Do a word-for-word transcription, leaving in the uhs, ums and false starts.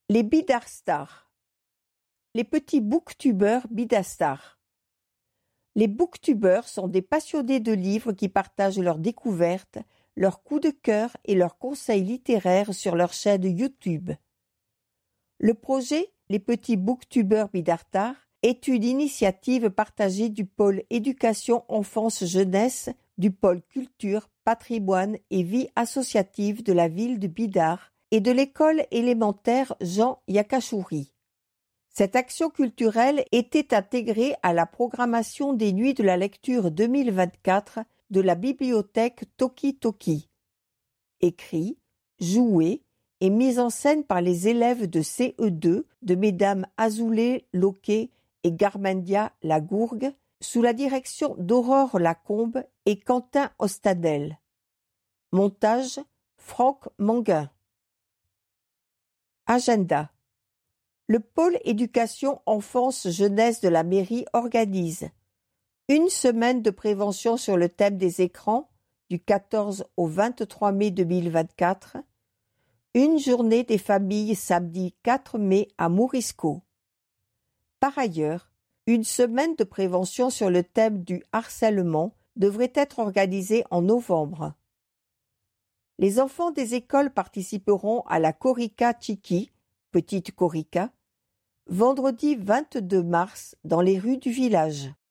Les Bidarstars. Les petits booktubeurs Bidarstars. Les booktubeurs sont des passionnés de livres qui partagent leurs découvertes, leurs coups de cœur et leurs conseils littéraires sur leur chaîne YouTube. Le projet Les petits booktubeurs Bidarstars est une initiative partagée du pôle éducation enfance-jeunesse, du pôle culture, patrimoine et vie associative de la ville de Bidar et de l'école élémentaire Jean Yakashouri. Cette action culturelle était intégrée à la programmation des Nuits de la lecture deux mille vingt-quatre de la bibliothèque Toki Toki. Écrit, joué et mise en scène par les élèves de C E deux de mesdames Azoulay Loquet et Garmendia Lagourgue, sous la direction d'Aurore Lacombe et Quentin Ostadel. Montage, Franck Manguin. Agenda. Le pôle éducation enfance-jeunesse de la mairie organise une semaine de prévention sur le thème des écrans du quatorze au vingt-trois mai deux mille vingt-quatre, une journée des familles samedi quatre mai à Morisco. Par ailleurs, une semaine de prévention sur le thème du harcèlement devrait être organisée en novembre. Les enfants des écoles participeront à la Korika Chiki, petite Korika, vendredi vingt-deux mars dans les rues du village.